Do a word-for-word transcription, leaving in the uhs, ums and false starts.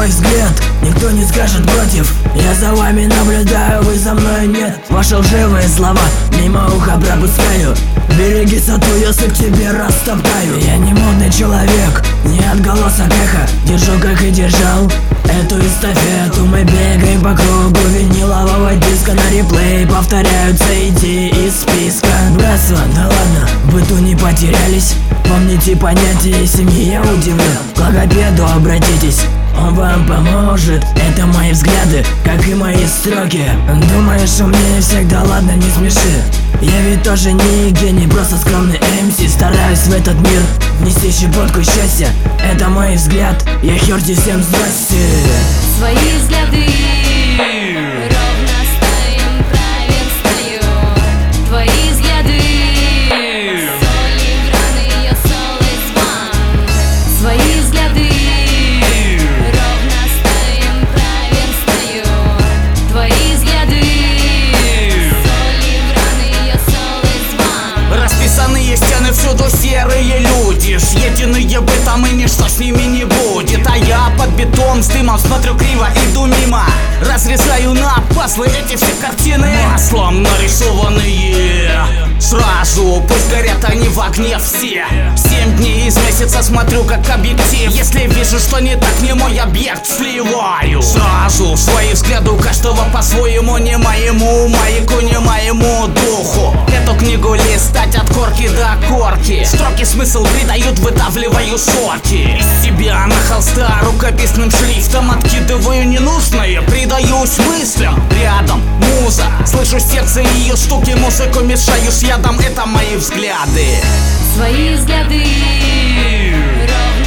мой взгляд, никто не скажет против. Я за вами наблюдаю, вы за мной нет. Ваши лживые слова мимо уха пропускаю. Береги сату, если к тебе растоптаю. Я не модный человек, не отголосок эха. Держу, как и держал эту эстафету. Мы бегаем по кругу винилового диска. На реплей повторяются идеи из списка. Братство, да ладно, в быту не потерялись. Помните понятие семьи, я удивлен. К логопеду обратитесь, он вам поможет. Это мои взгляды, как и мои строки. Думаешь, умнее всех, да ладно, не смеши. Я ведь тоже не гений, просто скромный эм си. Стараюсь в этот мир внести щепотку счастья. Это мой взгляд, я Хёрти, всем здрасте. Свои взгляды ровно стоим, правильно встаем. Твои взгляды соли в раны, я сол из ван. Свои взгляды ровно стоим, правильно встаем. Твои взгляды соли в раны, я сол из ван. Расписанные стены, всюду серые люди, съеденные бытом, и ничто с ними не будет. А я под бетон с дымом смотрю криво, иду мимо. Разрезаю на пазлы эти все картины, маслом нарисованные. Сразу пусть горят они в огне все. Семь дней из месяца смотрю как объектив. Если вижу, что не так, не мой объект, сливаю сразу свои взгляды, у каждого по-своему. Не моему маяку, не моему духу. Эту книгу листать от корки до корки. Строки смысл придают, выдавливаю соки из себя на холста рукописным шрифтом. Откидываю ненужное, предаюсь мыслям. Рядом муза, слышу сердце ее стуки. Музыку мешаю с ядом, это мои взгляды. Свои взгляды ровно